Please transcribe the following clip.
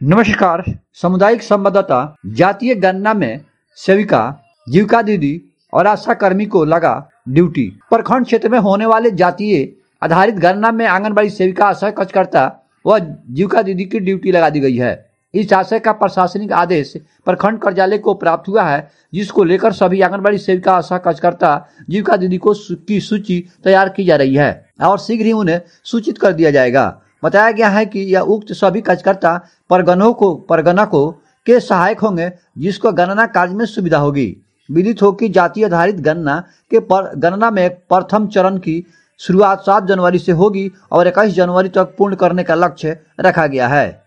नमस्कार। सामुदायिक संवाददाता जातीय गणना में सेविका, जीविका दीदी और आशा कर्मी को लगा ड्यूटी। प्रखंड क्षेत्र में होने वाले जातीय आधारित गणना में आंगनबाड़ी सेविका, आशा कार्यकर्ता व जीविका दीदी की ड्यूटी लगा दी गई है। इस आशय का प्रशासनिक आदेश प्रखंड कार्यालय को प्राप्त हुआ है, जिसको लेकर सभी आंगनबाड़ी सेविका, आशा कार्यकर्ता, जीविका दीदी की सूची तैयार की जा रही है और शीघ्र ही उन्हें सूचित कर दिया जाएगा। बताया गया है कि यह उक्त सभी कार्यकर्ता परगना को के सहायक होंगे, जिसको गणना कार्य में सुविधा होगी। विदित हो कि जातीय आधारित गणना में प्रथम चरण की शुरुआत 7 जनवरी से होगी और 21 जनवरी तक पूर्ण करने का लक्ष्य रखा गया है।